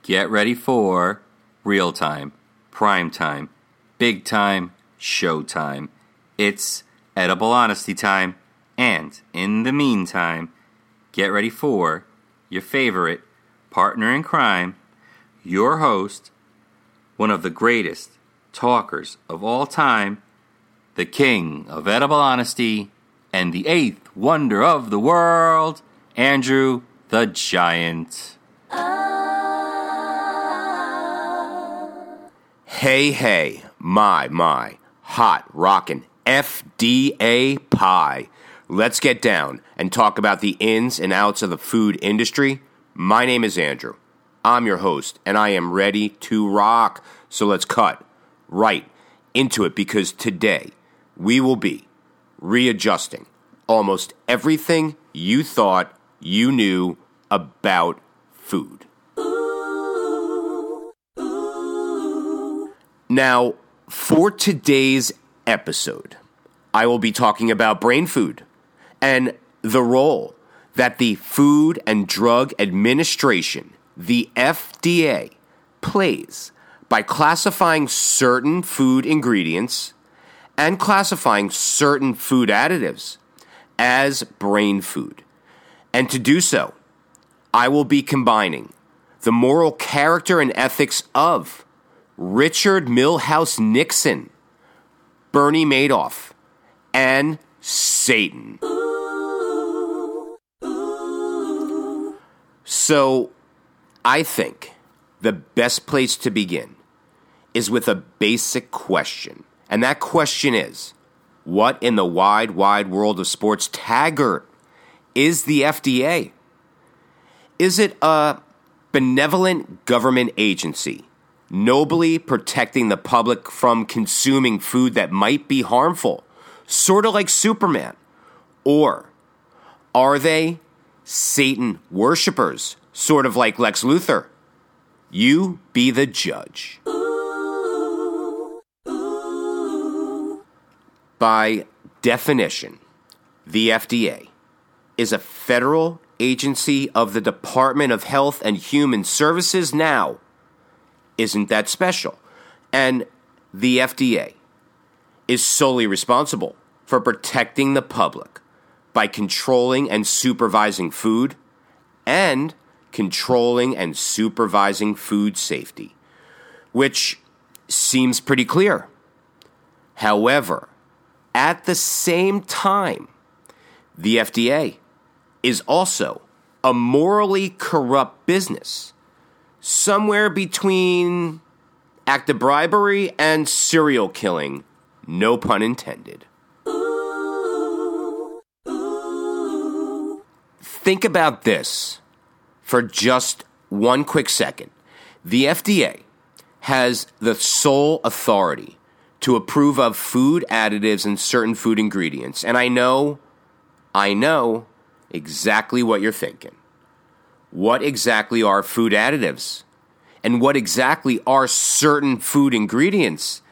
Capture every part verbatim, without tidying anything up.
Get ready for real time, prime time, big time, show time. It's edible honesty time. And in the meantime, get ready for your favorite partner in crime, your host, one of the greatest talkers of all time, the king of edible honesty, and the eighth wonder of the world, Andrew the Giant. Hey, hey, my, my, hot, rockin' F D A pie. Let's get down and talk about the ins and outs of the food industry. My name is Andrew. I'm your host, and I am ready to rock. So let's cut right into it, because today we will be readjusting almost everything you thought you knew about food. Now, for today's episode, I will be talking about brain food and the role that the Food and Drug Administration, the F D A, plays by classifying certain food ingredients and classifying certain food additives as brain food. And to do so, I will be combining the moral character and ethics of Richard Milhous Nixon, Bernie Madoff, and Satan. So, I think the best place to begin is with a basic question. And that question is, what in the wide, wide world of sports taggart is the F D A? Is it a benevolent government agency nobly protecting the public from consuming food that might be harmful, sort of like Superman? Or are they Satan worshippers, sort of like Lex Luthor? You be the judge. By definition, the F D A is a federal agency of the Department of Health and Human Services. Now, isn't that special? And the F D A is solely responsible for protecting the public by controlling and supervising food and controlling and supervising food safety, which seems pretty clear. However, at the same time, the F D A is also a morally corrupt business, somewhere between act of bribery and serial killing, no pun intended. Think about this for just one quick second. The F D A has the sole authority to approve of food additives and certain food ingredients. And I know, I know exactly what you're thinking. What exactly are food additives? And what exactly are certain food ingredients?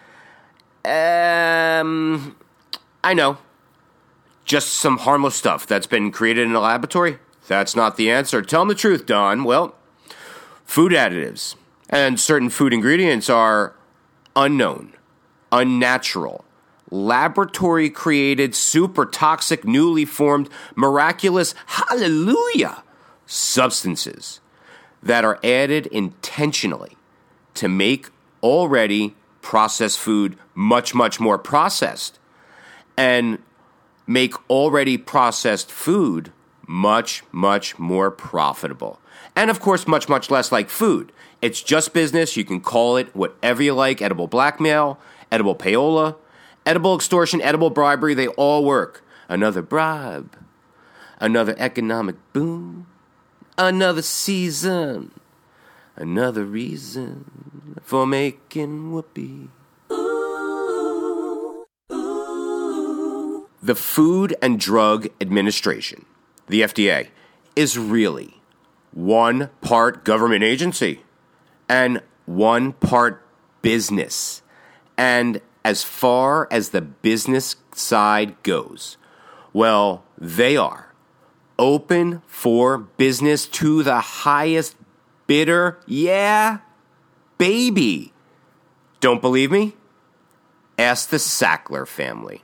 Um, I know. Just some harmless stuff that's been created in a laboratory? That's not the answer. Tell them the truth, Don. Well, food additives and certain food ingredients are unknown, unnatural, laboratory-created, super toxic, newly formed, miraculous, hallelujah, substances that are added intentionally to make already processed food much, much more processed, and make already processed food much, much more profitable. And of course, much, much less like food. It's just business. You can call it whatever you like. Edible blackmail, edible payola, edible extortion, edible bribery. They all work. Another bribe, another economic boom, another season, another reason for making whoopee. The Food and Drug Administration, the F D A, is really one part government agency and one part business. And as far as the business side goes, well, they are open for business to the highest bitter, yeah, baby. Don't believe me? Ask the Sackler family.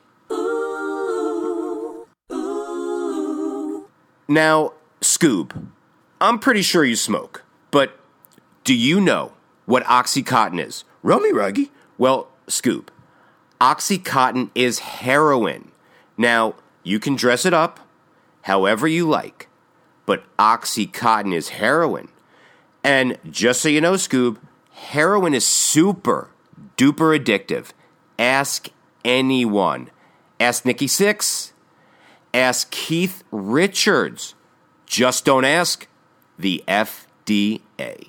Now, Scoob, I'm pretty sure you smoke, but do you know what Oxycontin is? Rummy Ruggy. Well, Scoob, Oxycontin is heroin. Now, you can dress it up however you like, but Oxycontin is heroin. And just so you know, Scoob, heroin is super duper addictive. Ask anyone. Ask Nikki Sixx. Ask Keith Richards. Just don't ask the F D A.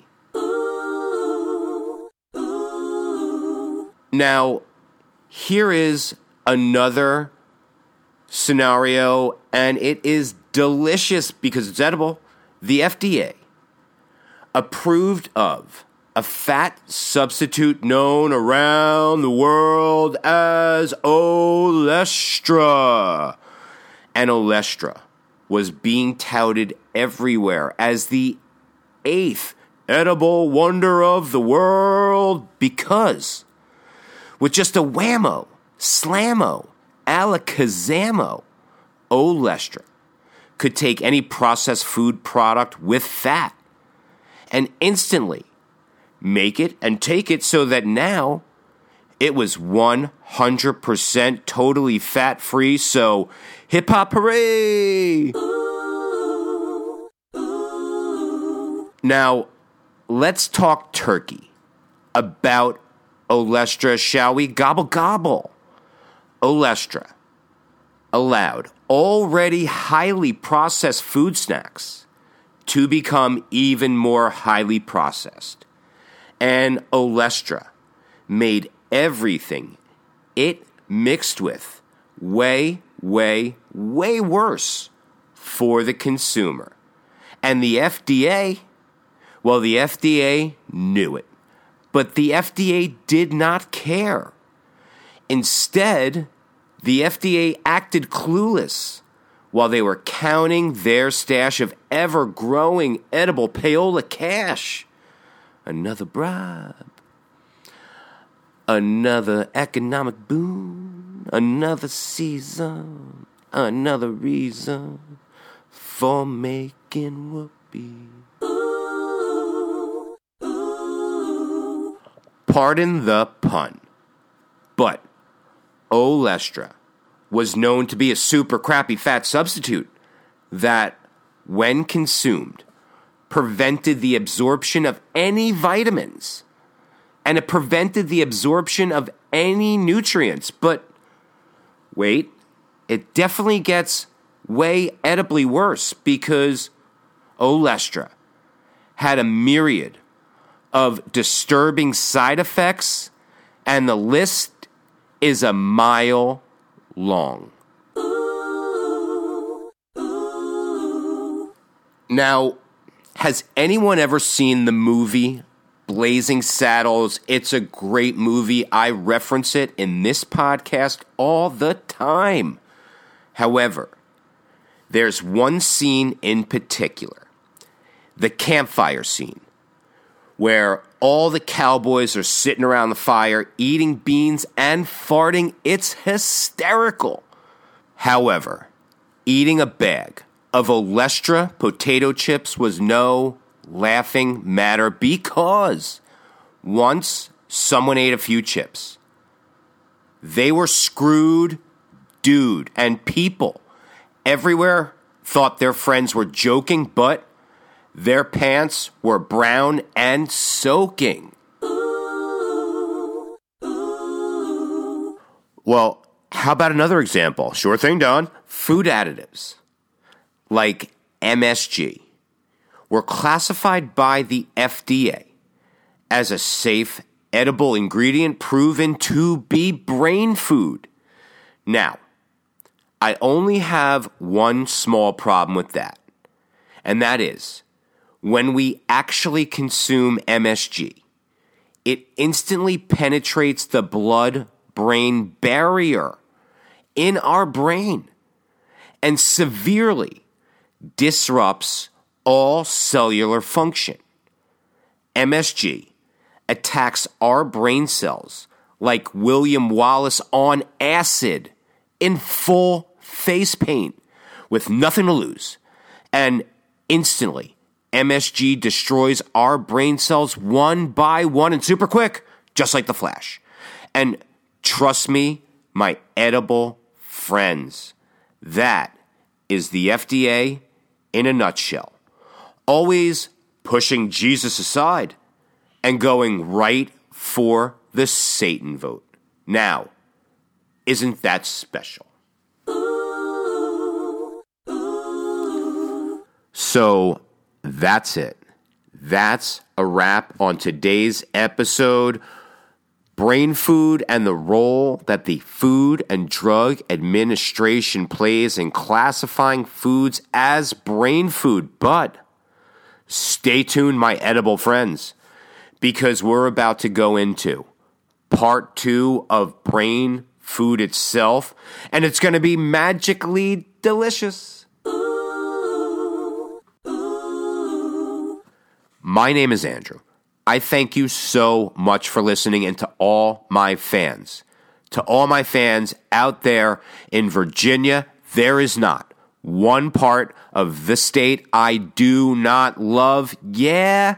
Now, here is another scenario, and it is delicious because it's edible. The F D A approved of a fat substitute known around the world as Olestra. And Olestra was being touted everywhere as the eighth edible wonder of the world because with just a whammo, slammo, alakazammo, Olestra could take any processed food product with fat and instantly make it and take it so that now it was one hundred percent totally fat-free, so hip-hop hooray! Now, let's talk turkey about Olestra, shall we? Gobble, gobble. Olestra allowed already highly processed food snacks to become even more highly processed. And Olestra made everything it mixed with way, way, way worse for the consumer. And the F D A, well, the F D A knew it. But the F D A did not care. Instead, the F D A acted clueless while they were counting their stash of ever-growing edible payola cash. Another bribe. Another economic boon. Another season. Another reason for making whoopee. Pardon the pun, but Olestra was known to be a super crappy fat substitute that, when consumed, prevented the absorption of any vitamins, and it prevented the absorption of any nutrients. But wait, it definitely gets way edibly worse because Olestra had a myriad of disturbing side effects, and the list is a mile long. Now, has anyone ever seen the movie Blazing Saddles? It's a great movie. I reference it in this podcast all the time. However, there's one scene in particular, the campfire scene, where all the cowboys are sitting around the fire, eating beans and farting. It's hysterical. However, eating a bag of Olestra potato chips was no laughing matter because once someone ate a few chips, they were screwed, dude, and people everywhere thought their friends were joking, but their pants were brown and soaking. Well, how about another example? Sure thing, Don. Food additives, like M S G, were classified by the F D A as a safe, edible ingredient proven to be brain food. Now, I only have one small problem with that, and that is, when we actually consume M S G, it instantly penetrates the blood-brain barrier in our brain and severely disrupts all cellular function. M S G attacks our brain cells like William Wallace on acid in full face paint with nothing to lose. And instantly, M S G destroys our brain cells one by one and super quick, just like the Flash. And trust me, my edible friends, that is the F D A in a nutshell. Always pushing Jesus aside and going right for the Satan vote. Now, isn't that special? So that's it. That's a wrap on today's episode. Brain food and the role that the Food and Drug Administration plays in classifying foods as brain food. But stay tuned, my edible friends, because we're about to go into part two of brain food itself, and it's going to be magically delicious. My name is Andrew. I thank you so much for listening, and to all my fans, to all my fans out there in Virginia, there is not one part of the state I do not love. Yeah,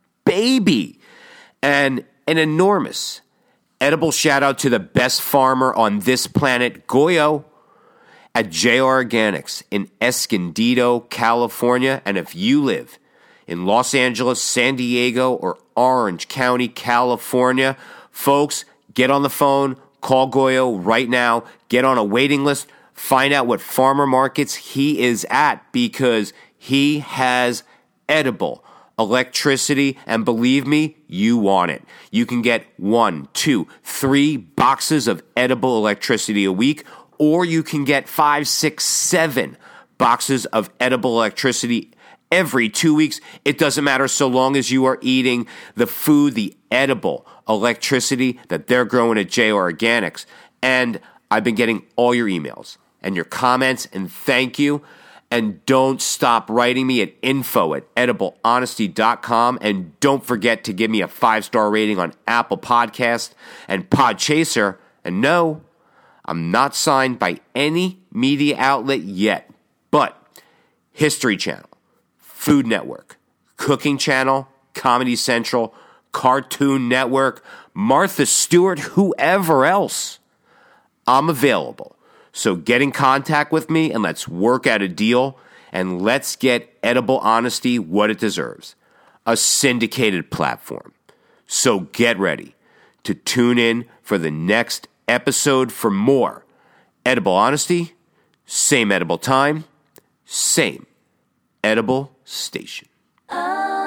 baby. And an enormous edible shout out to the best farmer on this planet, Goyo, at J R Organics in Escondido, California. And if you live in Los Angeles, San Diego, or Orange County, California, folks, get on the phone, call Goyo right now, get on a waiting list, find out what farmer markets he is at, because he has edible electricity, and believe me, you want it. You can get one, two, three boxes of edible electricity a week, or you can get five, six, seven boxes of edible electricity every two weeks. It doesn't matter so long as you are eating the food, the edible electricity that they're growing at J R Organics. And I've been getting all your emails and your comments, and thank you. And don't stop writing me at info at edible honesty dot com. And don't forget to give me a five-star rating on Apple Podcast and Podchaser. And no, I'm not signed by any media outlet yet, but History Channel, Food Network, Cooking Channel, Comedy Central, Cartoon Network, Martha Stewart, whoever else, I'm available. So get in contact with me and let's work out a deal, and let's get Edible Honesty what it deserves, a syndicated platform. So get ready to tune in for the next episode for more Edible Honesty, same edible time, same edible station.